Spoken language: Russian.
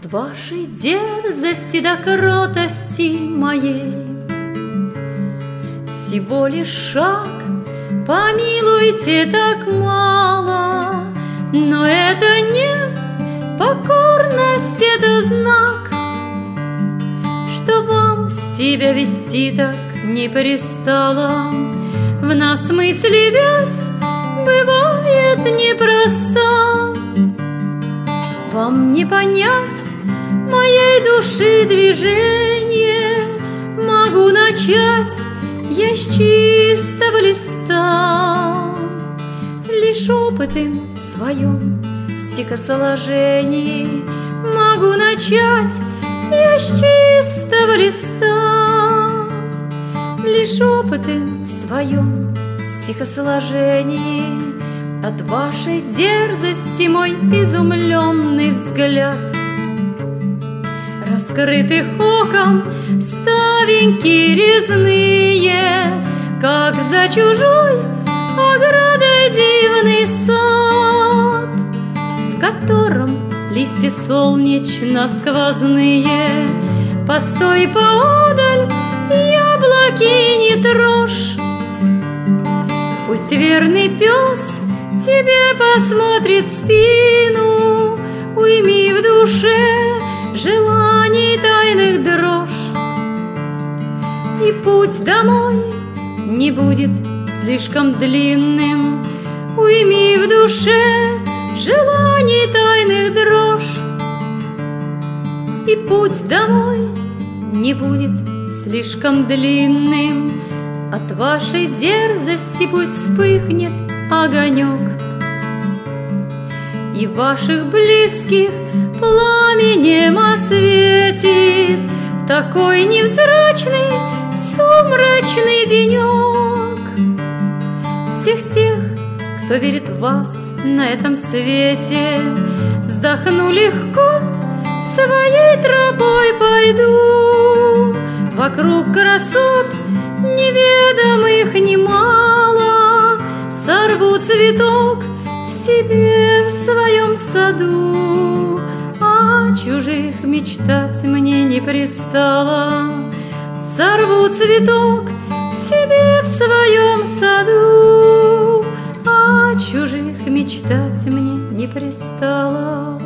От вашей дерзости до кротости моей всего лишь шаг, помилуйте, так мало, но это не покорность, это знак, что вам себя вести так не пристало. В нас мысли вязь бывает непроста. Вам не понять моей души движение, могу начать я с чистого листа. Лишь опытом в своем стихосложении могу начать я с чистого листа. Лишь опытом в своем стихосложении от вашей дерзости мой изумленный взгляд. Раскрытых окон ставеньки резные, как за чужой оградой дивный сад, в котором листья солнечно сквозные. Постой поодаль, яблоки не трожь, пусть верный пес тебе посмотрит в спину, уйми в душе желаний тайных дрожь, и путь домой не будет слишком длинным. Уйми в душе желаний тайных дрожь, и путь домой не будет слишком длинным. От вашей дерзости пусть вспыхнет огонек, и ваших близких пламенем осветит в такой невзрачный сумрачный денек. Всех тех, кто верит в вас на этом свете, вздохну легко, своей тропой пойду. Вокруг красот неведомых немало, сорву цветок себе в своем саду. О чужих мечтать мне не пристало, сорву цветок себе в своем саду. О чужих мечтать мне не пристало.